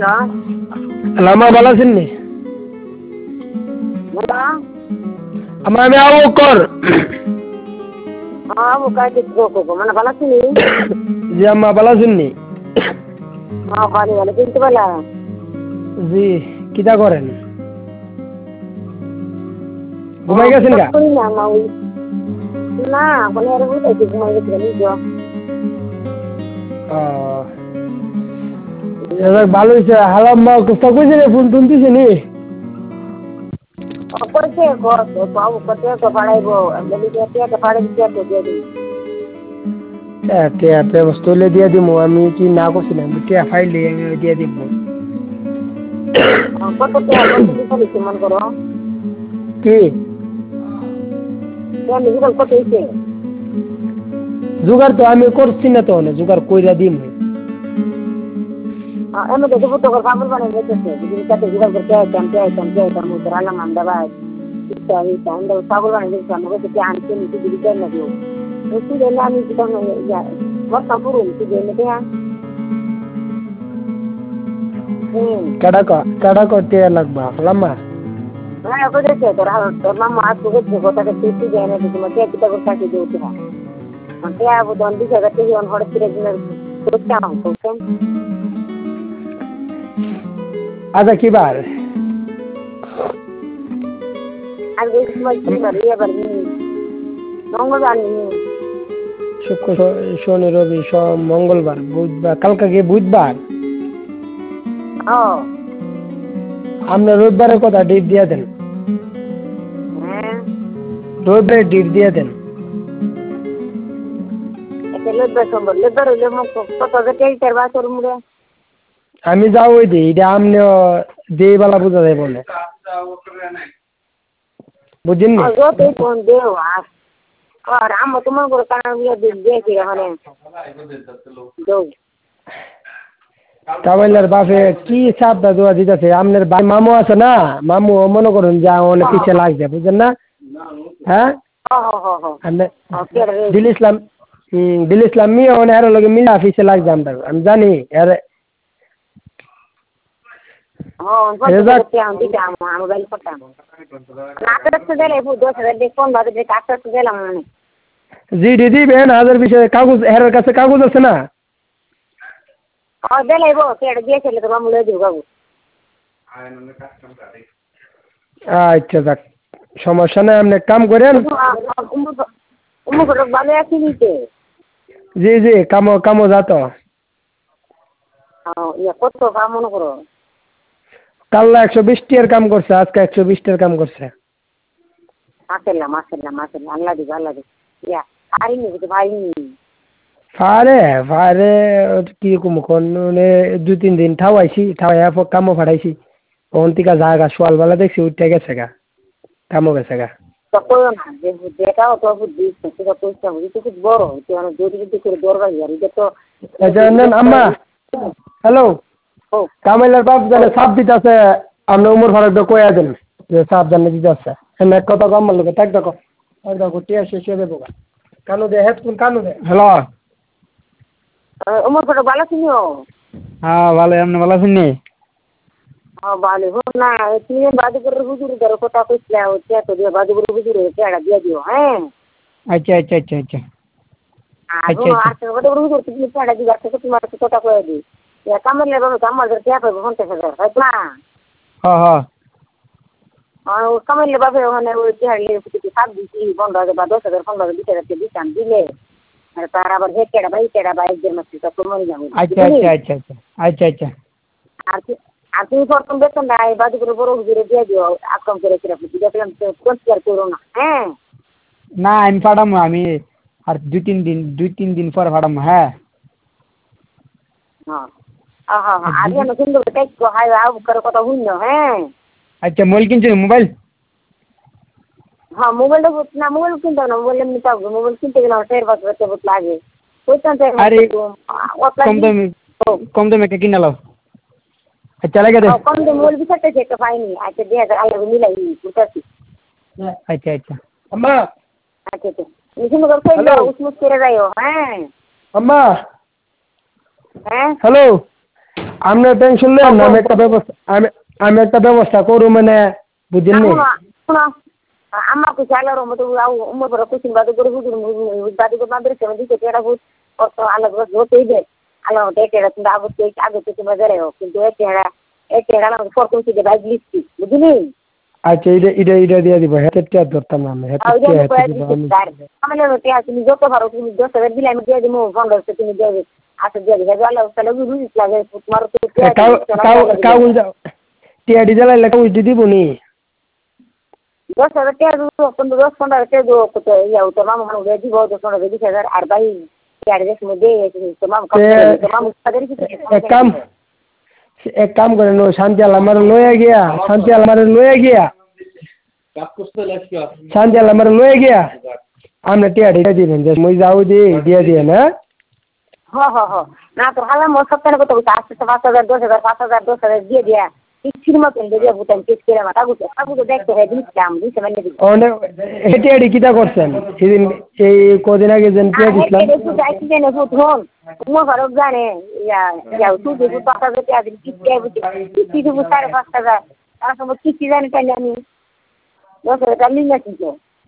Lama bala sini. Ama আমি আবু কর। আবু কাইতে গো মানে ভালো আছিস? জি আম্মা ভালো আছেননি? ভালো ভালো কিন্তু বলা জি কিটা করেন? ঘুমাই গেছেন গা? না মানে আর বুঝাইছি ঘুমাই গেছি নিজে। ভালো হয়েছে হালাম্মা কোথা কইছে রে ফোন তুলতেছে নি? কইছে বাবু কত তো পাড়াইবো বলি যে তে পাড়াই দিতে তো দিয়ে দিই। তে বস্তুলে দিয়ে দিমু আমি কি না করছিলাম তে ফাইলে আমি দিয়ে দিব। কত দিতে মন করো? কি? নিজে কত হইছে? জোগাড় তো আমি করছি না তো জোগাড় কইরা দিম। এমনি তো দুপুর তো পাগল বানাই গেছে যদি তাতে জোগাড় করতে আইতাম মুদ্রালাম আমরা ভাই আমরা পাগল বানাই গেছে আমরা তো আনতে নিতে দিতে না দিও তুই জানি আমি যেটা বর্তা পুরুন তুই জানি দেয়া কাডা করতে লাগবা লাম্মা হ্যাঁ কইছে তোর মামা আজ কইছে কথাটা তুই জানি না তোমার কে কিটা করতে কি দিতে না মানে আবু দন্ডি জায়গাতে যখন হড় ফিরে দিনের করতাম আচ্ছা কি বার আজকে সময় কি বার এবার মঙ্গলবার শুক্র শনি রবি সোম মঙ্গলবার বুধবার কালকে গিয়ে বুধবার আপনার রবিবারের কথা ডেট দিয়ে দেন রবিবারের ডেট দিয়ে দেন আমি যাও ওই দিই এটা আপনি যেই বেলা বোঝা যায় বলে বুঝছেন কামাইলার বাপে কি চাপটা দোয়া দিতেছে আপনার মামু আছে না মামু মনে করুন যে অনেক পিছিয়ে লাগছে বুঝছেন না হ্যাঁ দিল ইসলাম মিয়া অনেক আরো লোক মিলা পিছিয়ে লাগছে আমরা আমি জানি আরে জি দিদি বেন হাজার বিষয়ে কাগজ হেরার কাছে কাগজ আছে না আচ্ছা যাক সমস্যা নাই আপনি কাম করেন জি জি কামো যাতো কাল্লা 120 টাকার কাম করছে আজকে 120 টাকার কাম করছে ফারে কি কম কোন দুই তিন দিন ঠাওয়াইছি ঠাওয়াই কামও ফাটাইছি কোন থেকে জায়গা সোয়ালবেলা দেখছি উঠতে গেছে গা কামও গেছে গা আম্মা হ্যালো কামাইলার বাপ জানে সাপ দিতেছে আপনি উমর ফারুক কয়া দেন যে সাপ জানে দিতেছে এমনি এক কথা কম লোকে তাক দেখো আর দেখো টিয়া শেষ হয়ে দেবো কানু দে হেডফোন কানু দে হ্যালো উমর ফারুক ভালো ছিল হ্যাঁ ভালো আপনি ভালো আছেন নি ভালো না তুমি বাদুপুরের হুজুরি ধরো কথা কইছিলে হচ্ছে তো দিয়ে বাদুপুরের হুজুরি চেহারা দিয়ে দিও হ্যাঁ আচ্ছা আচ্ছা আচ্ছা আচ্ছা বাদুপুরের হুজুর তুমি চেহারা দিবা তোমার কথা কয়ে দিই কামালে বাবু আমাদের চেয়া পাইবো 50,000 তাই না হ্যাঁ হ্যাঁ কামালে বাবু ওখানে ওই চেহারা সাত দিচ্ছি 15,000 বা 10,000 15,000 20,000 দিতাম দিলে আর তার আবার হেকেরা বা একদের মাসে তো মরে যাবো আচ্ছা আচ্ছা আচ্ছা আচ্ছা আচ্ছা আচ্ছা আর তুমি প্রথম বেতন না এই বাদুপুরে বড় হুজুরে দিয়ে দিও আক্রম করে কিরকম দেখলাম কনসিডার করো না হ্যাঁ না আমি পাঠাবো আমি আর দুই তিন দিন পর পাঠাবো হ্যাঁ আর যেন সুন্দর কথা শুনল হ্যাঁ আচ্ছা মোবাইল কিনছেন মোবাইল হ্যাঁ মোবাইলটা না মোবাইল কিনতে হবে না মোবাইল এমনি থাকবে মোবাইল কিনতে গেলে আমার 4-5 লাগে কম দামে একটা কিনে লাও আচ্ছা লাগে দে কম দামে মোবাইল বিচারতে একটা পাইনি আচ্ছা 2,000 আলাদা মিলাই বুঝতেছি আচ্ছা আচ্ছা আম্মা আচ্ছা আচ্ছা সুন্দর করে উসমুস করে যাইও হ্যাঁ আম্মা হ্যাঁ হ্যালো আপনার টেনশন নেন না, আমি একটা ব্যবস্থা করু মানে বুঝলেন নি? শোনো আমাকে চালার মতো উমর পরে কুচিন বাদে করে বুঝুন দাদি করে মাদের সেমন দিতে টেরা বুঝ কত আলাদা হতেই দে আলাদা টেরা কিন্তু আগে থেকে বাজারে হোক কিন্তু টেরা না ফটো উঠে ভাই লিখছি বুঝলি? আচ্ছা এটা দিয়ে দিব, হেঁটে ধরতাম না আমি, আমার তুমি যত পারো তুমি 10,000 দিলে আমি দিয়ে দিব, 1500 তুমি দিয়ে দিবে। আচ্ছা দিয়ে দিবে আল্লাহ তাহলে বুঝিস লাগে তোমার কাগজ টিয়াডি জ্বালাইলে কাগজ দিব নি? 10,000 টাকা দেবো 10-15 টাকা দেবো তোর মামা দিয়ে দিব 10-15 20,000 আর ভাই টিয়াডি মধ্যে তোর মামা এক কাম করেন, ও শান্তি আমার লয়ে গিয়া শান্তি আমার লয়ে গিয়া আমরা টিয়াডি দিবেন যে মুই যাও দিয়ে দিয়ে না। না তোর হালা মোট সপ্তাহের কথা বলছে আসতে 5,000 10,000 5,000 10,000 দিয়ে দিয়া ইচ্ছির মতন দিয়ে বুঝতাম কেস করে আমার কাগজ দেখতে হয় দিচ্ছিলাম দিচ্ছে মানে টিয়াডি কিটা করছেন সেদিন এই কদিন আগে যেন টিয়াডি দিছিলাম জানে তুই 5,000 টাকা দিন কিস্তি দেবো 5,500 তার সময় কিস্তি জানি পাইলে আমি 10,000 টাকা নিয়ে কিন্তু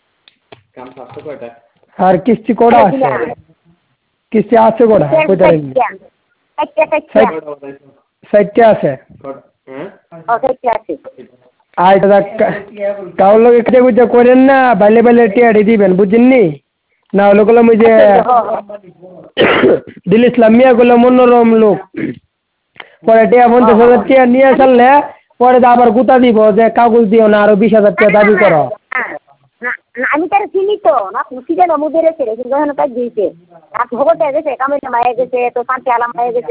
আর কিস্তি কটা আছে? কিস্তি আছে কটা? কয়টা? 60টা আছে। আচ্ছা কাউর লোক একটা করেন না, বাইলে টিয়াডি দিবেন বুঝছেন নি? না হলে গেলাম ওই যে দিল ইসলাম মিয়া গুলো মনোরম লোক পরে টিয়া 50,000 টাকা নিয়ে আসলে পরে আবার গুতা দিব যে কাগজ দিও না, আরো 20,000 টাকা দাবি করো। আমি তার চিনি তো না খুশি যেন মুদের রেখে কিন্তু তাই দিয়েছে আর ভোগটা গেছে কামে মায়ে গেছে তো শান্তি আলাম মায়ে গেছে